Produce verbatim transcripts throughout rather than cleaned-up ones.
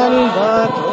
Salvatore.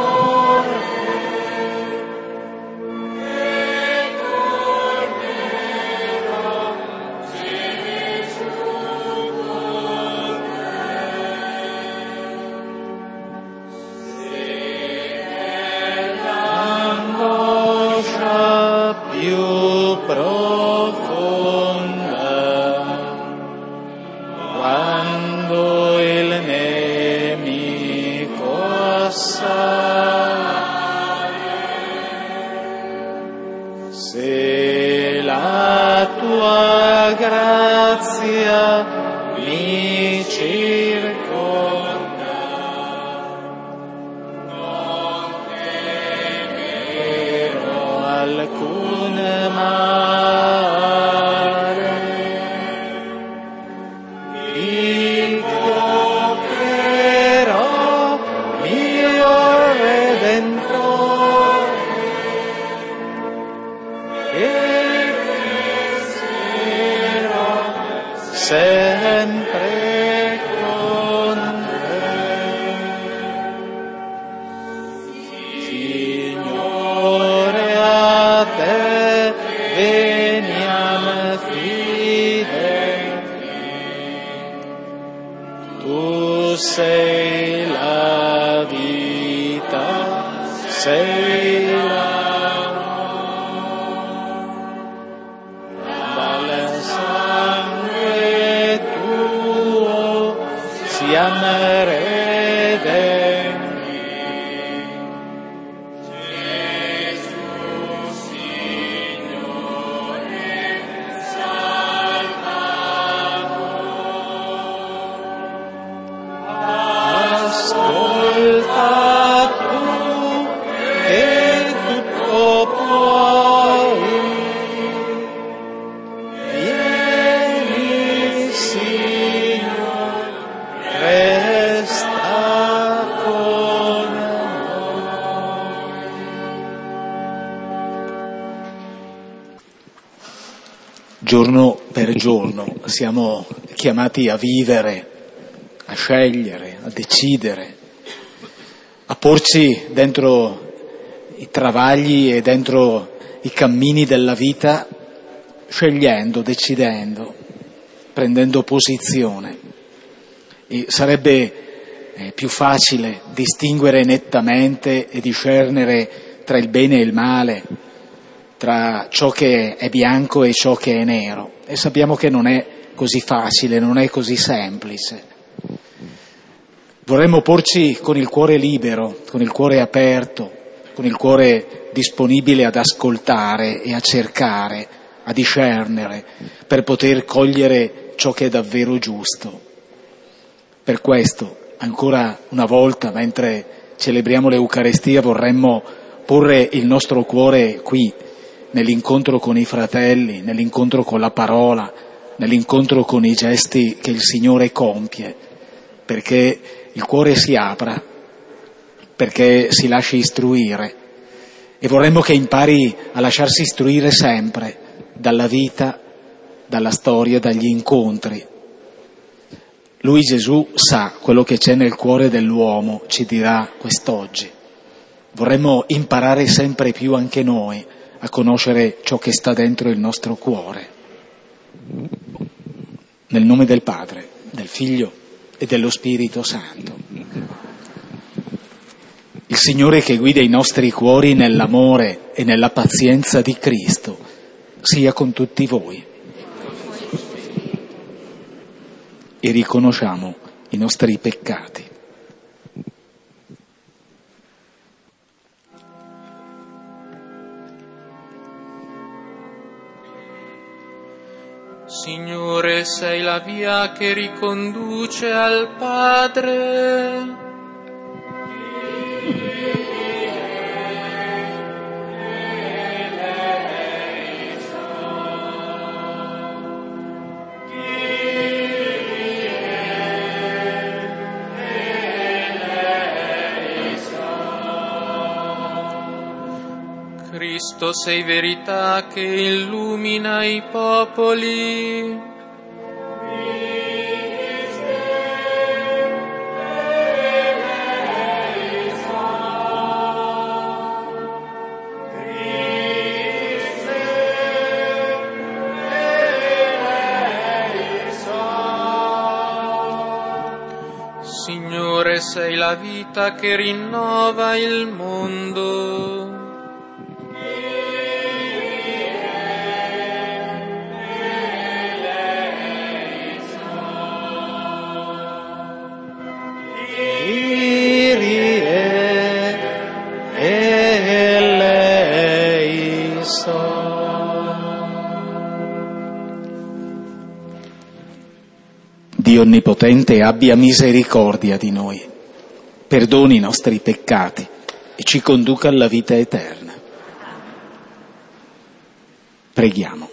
Giorno per giorno siamo chiamati a vivere, a scegliere, a decidere, a porci dentro i travagli e dentro i cammini della vita, scegliendo, decidendo, prendendo posizione. E sarebbe eh, più facile distinguere nettamente e discernere tra il bene e il male, tra ciò che è bianco e ciò che è nero, e sappiamo che non è così facile, non è così semplice. Vorremmo porci con il cuore libero, con il cuore aperto, con il cuore disponibile ad ascoltare e a cercare, a discernere, per poter cogliere ciò che è davvero giusto. Per questo, ancora una volta, mentre celebriamo l'Eucarestia, vorremmo porre il nostro cuore qui, nell'incontro con i fratelli, nell'incontro con la parola, nell'incontro con i gesti che il Signore compie, perché il cuore si apra, perché si lasci istruire, e vorremmo che impari a lasciarsi istruire sempre dalla vita, dalla storia, dagli incontri. Lui, Gesù, sa quello che c'è nel cuore dell'uomo, ci dirà quest'oggi. Vorremmo imparare sempre più anche noi a conoscere ciò che sta dentro il nostro cuore. Nel nome del Padre, del Figlio e dello Spirito Santo. Il Signore che guida i nostri cuori nell'amore e nella pazienza di Cristo sia con tutti voi. E riconosciamo i nostri peccati. Signore, sei la via che riconduce al Padre. Cristo, sei verità che illumina i popoli. sei la vita che rinnova il mondo. Dio Onnipotente abbia misericordia di noi, perdoni i nostri peccati e ci conduca alla vita eterna. Preghiamo.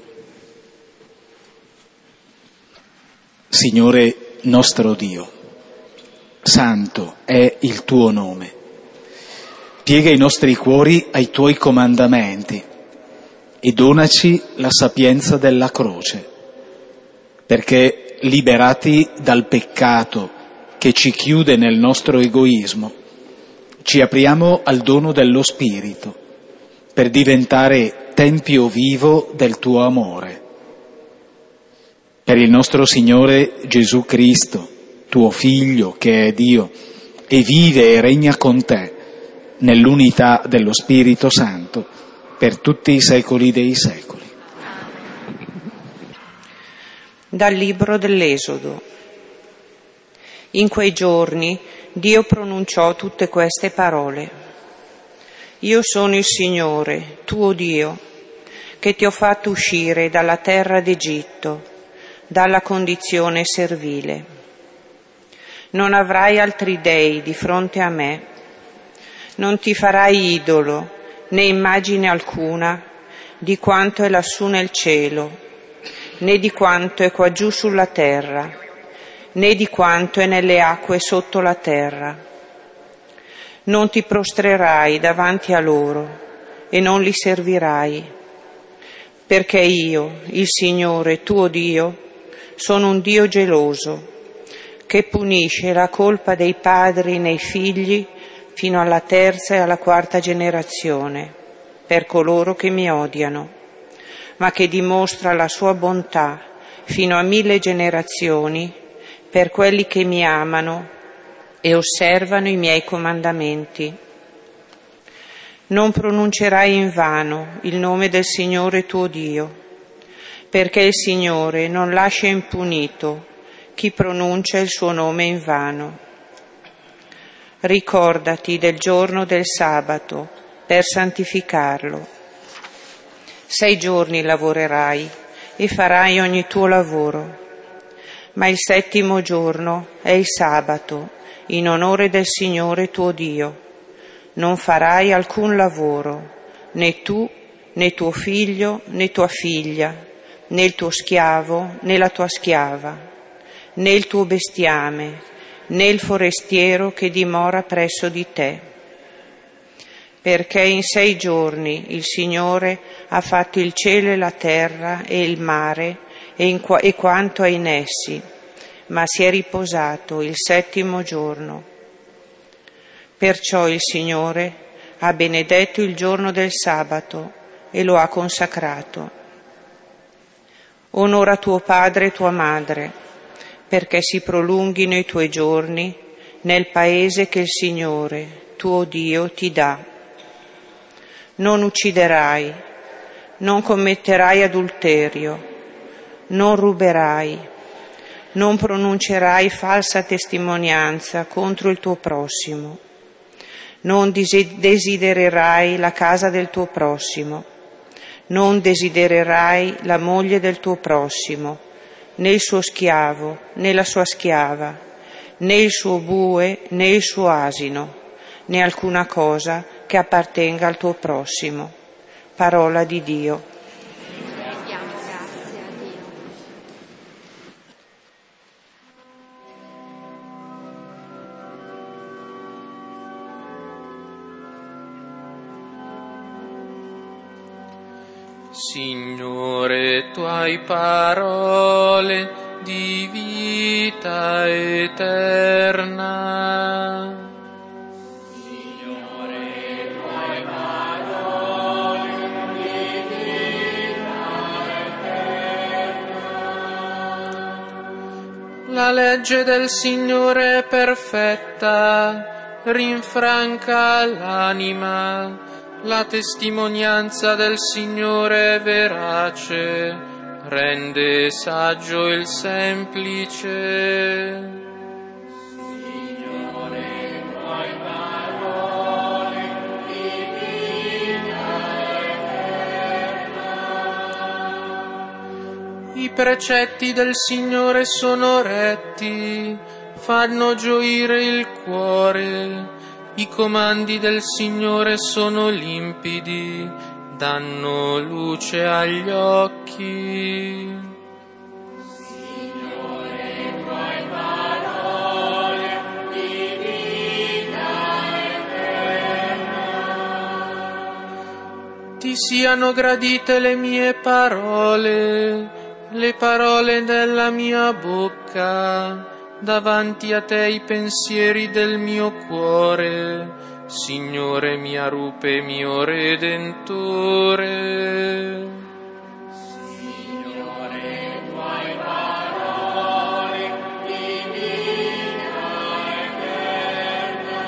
Signore nostro Dio, santo è il tuo nome. Piega i nostri cuori ai tuoi comandamenti e donaci la sapienza della croce, perché liberati dal peccato che ci chiude nel nostro egoismo, ci apriamo al dono dello Spirito per diventare tempio vivo del tuo amore. Per il nostro Signore Gesù Cristo, tuo Figlio che è Dio e vive e regna con te nell'unità dello Spirito Santo per tutti i secoli dei secoli. Dal libro dell'Esodo. In quei giorni Dio pronunciò tutte queste parole. Io sono il Signore, tuo Dio, che ti ho fatto uscire dalla terra d'Egitto, dalla condizione servile. Non avrai altri dei di fronte a me, non ti farai idolo né immagine alcuna di quanto è lassù nel cielo, né di quanto è qua giù sulla terra, né di quanto è nelle acque sotto la terra. Non ti prostrerai davanti a loro e non li servirai, perché io, il Signore tuo Dio, sono un Dio geloso, che punisce la colpa dei padri nei figli fino alla terza e alla quarta generazione, per coloro che mi odiano, ma che dimostra la sua bontà fino a mille generazioni per quelli che mi amano e osservano i miei comandamenti. Non pronuncerai in vano il nome del Signore tuo Dio, perché il Signore non lascia impunito chi pronuncia il suo nome in vano. Ricordati del giorno del sabato per santificarlo. Sei giorni lavorerai e farai ogni tuo lavoro, ma il settimo giorno è il sabato, in onore del Signore tuo Dio. Non farai alcun lavoro, né tu, né tuo figlio, né tua figlia, né il tuo schiavo, né la tua schiava, né il tuo bestiame, né il forestiero che dimora presso di te. Perché in sei giorni il Signore ha fatto il cielo e la terra e il mare e, in qua- e quanto è in essi, ma si è riposato il settimo giorno. Perciò il Signore ha benedetto il giorno del sabato e lo ha consacrato. Onora tuo padre e tua madre, perché si prolunghino i tuoi giorni nel paese che il Signore, tuo Dio, ti dà. Non ucciderai, non commetterai adulterio, non ruberai, non pronuncerai falsa testimonianza contro il tuo prossimo, non desidererai la casa del tuo prossimo, non desidererai la moglie del tuo prossimo, né il suo schiavo, né la sua schiava, né il suo bue, né il suo asino, né alcuna cosa che appartenga al tuo prossimo. Parola di Dio. Diamo grazie a Dio. Signore, tuoi parole di vita eterna. La legge del Signore è perfetta, rinfranca l'anima. La testimonianza del Signore è verace, rende saggio il semplice. I precetti del Signore sono retti, fanno gioire il cuore. I comandi del Signore sono limpidi, danno luce agli occhi. Signore, tuoi parole di vita eterna. Ti siano gradite le mie parole, le parole della mia bocca, davanti a te i pensieri del mio cuore, Signore mia rupe, mio Redentore. Signore, tuoi parole di vita eterna.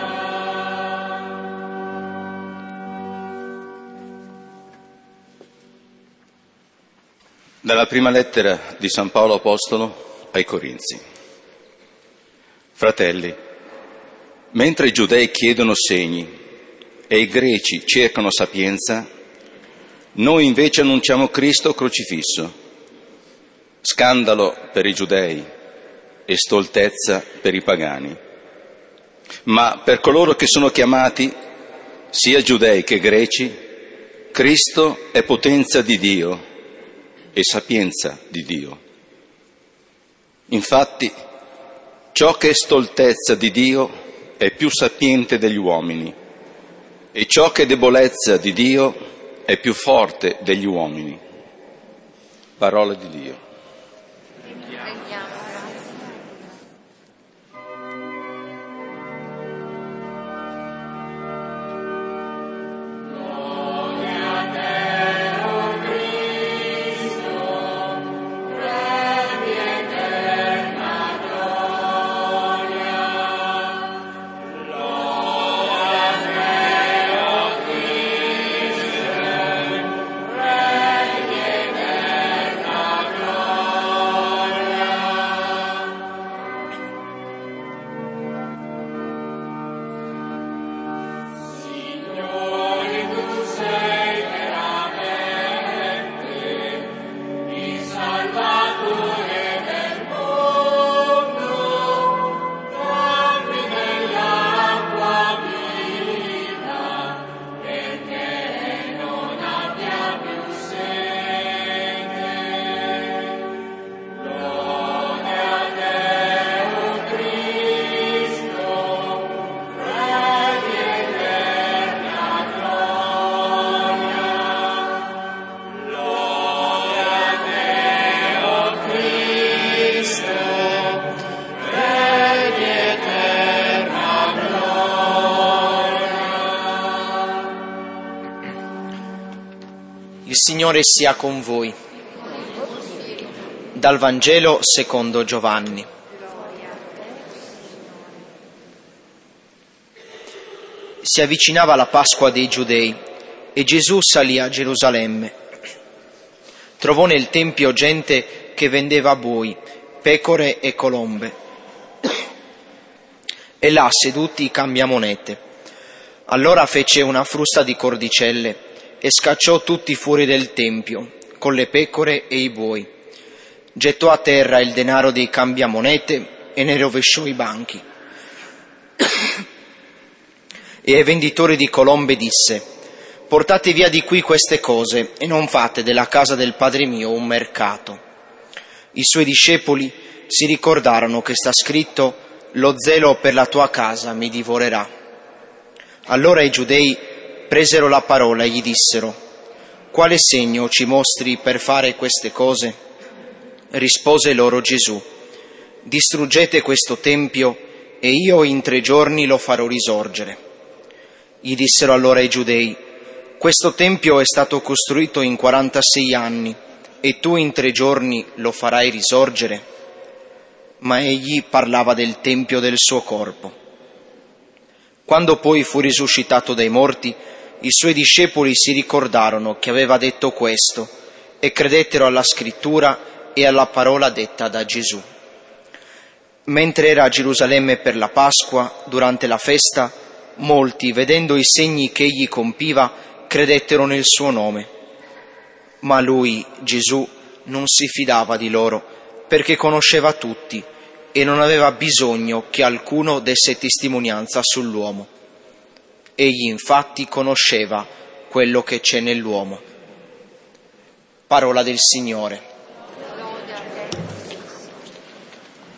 Dalla prima lettera di San Paolo Apostolo ai Corinzi. Fratelli, mentre i giudei chiedono segni e i greci cercano sapienza, noi invece annunciamo Cristo crocifisso, scandalo per i giudei e stoltezza per i pagani. Ma per coloro che sono chiamati, sia giudei che greci, Cristo è potenza di Dio e sapienza di Dio. Infatti, ciò che è stoltezza di Dio è più sapiente degli uomini, e ciò che è debolezza di Dio è più forte degli uomini. Parola di Dio. Il Signore sia con voi. Dal Vangelo secondo Giovanni. Si avvicinava la Pasqua dei Giudei e Gesù salì a Gerusalemme. Trovò nel tempio gente che vendeva buoi, pecore e colombe, e là seduti i cambiamonete. Allora fece una frusta di cordicelle e scacciò tutti fuori del tempio, con le pecore e i buoi. Gettò a terra il denaro dei cambiamonete e ne rovesciò i banchi. E ai venditori di colombe disse: portate via di qui queste cose e non fate della casa del Padre mio un mercato. I suoi discepoli si ricordarono che sta scritto: lo zelo per la tua casa mi divorerà. Allora i giudei presero la parola e gli dissero: quale segno ci mostri per fare queste cose? Rispose loro Gesù: distruggete questo tempio e io in tre giorni lo farò risorgere. Gli dissero allora i giudei: questo tempio è stato costruito in quarantasei anni e tu in tre giorni lo farai risorgere? ma egli parlava del tempio del suo corpo. Quando poi fu risuscitato dai morti, i suoi discepoli si ricordarono che aveva detto questo e credettero alla scrittura e alla parola detta da Gesù. Mentre era a Gerusalemme per la Pasqua, durante la festa, molti, vedendo i segni che egli compiva, credettero nel suo nome. Ma lui, Gesù, non si fidava di loro, perché conosceva tutti e non aveva bisogno che alcuno desse testimonianza sull'uomo. Egli infatti conosceva quello che c'è nell'uomo. Parola del Signore.